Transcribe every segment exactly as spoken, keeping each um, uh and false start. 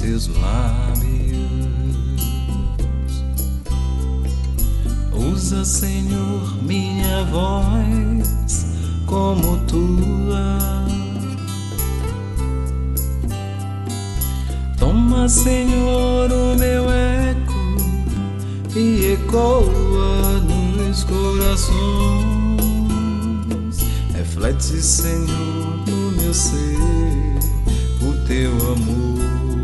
teus lábios. Usa, Senhor, minha voz como tua. Toma, Senhor, o meu eco e ecoa nos corações. Reflete, Senhor, no meu ser o teu amor.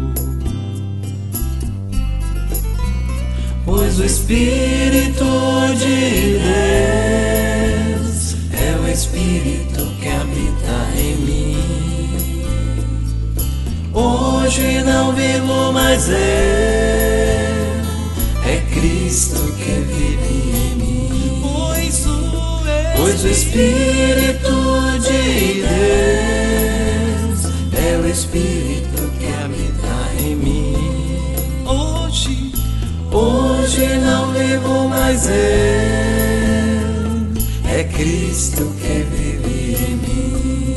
Pois o Espírito de Deus é o Espírito que habita em mim. Hoje não vivo mais eu, é Cristo que vive em mim. Pois o, pois o Espírito de Deus é o Espírito que habita em mim. Hoje, hoje não vivo mais eu, é Cristo que vive em mim.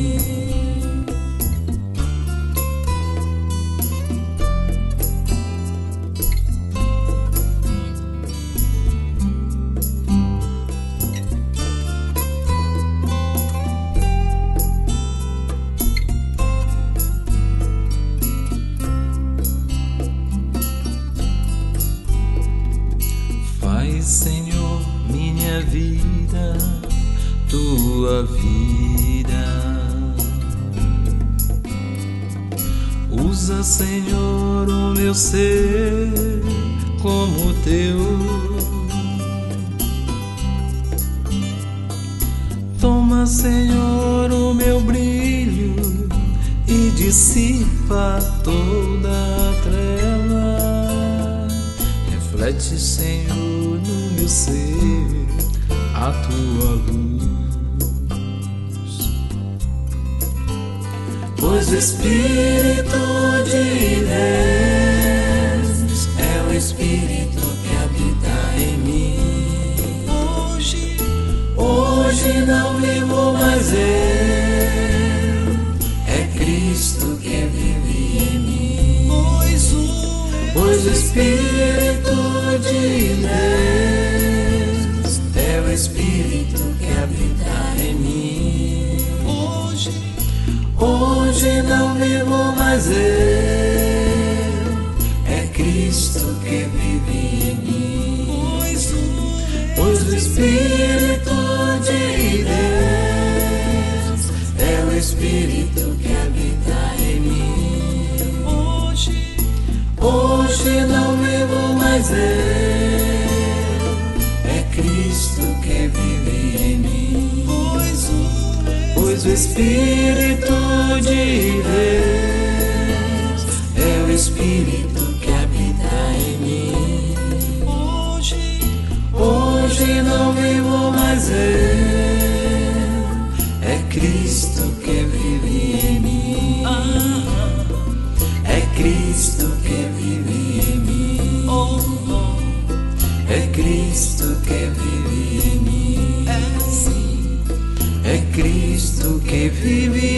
Faz, Senhor, minha vida tua vida. Usa, Senhor, o meu ser como teu. Toma, Senhor, o meu brilho e dissipa toda a treva. Reflete, Senhor, no meu ser a tua luz. Pois o Espírito de Deus é o Espírito que habita em mim. Hoje, hoje não vivo mais eu, é Cristo que vive em mim. Pois o, pois o Espírito de Deus é o Espírito que habita em mim. Hoje, hoje não vivo mais eu, é Cristo que vive em mim. Pois o, pois o Espírito de Deus é o Espírito que habita em mim. Hoje, hoje não vivo mais eu, é Cristo que vive em mim. Pois o, pois o Espírito de Deus é o Espírito que habita em mim. Hoje, hoje não vivo mais eu, é Cristo que vive em mim. É Cristo que vive em mim. É Cristo que vive em mim. É sim, é Cristo que vive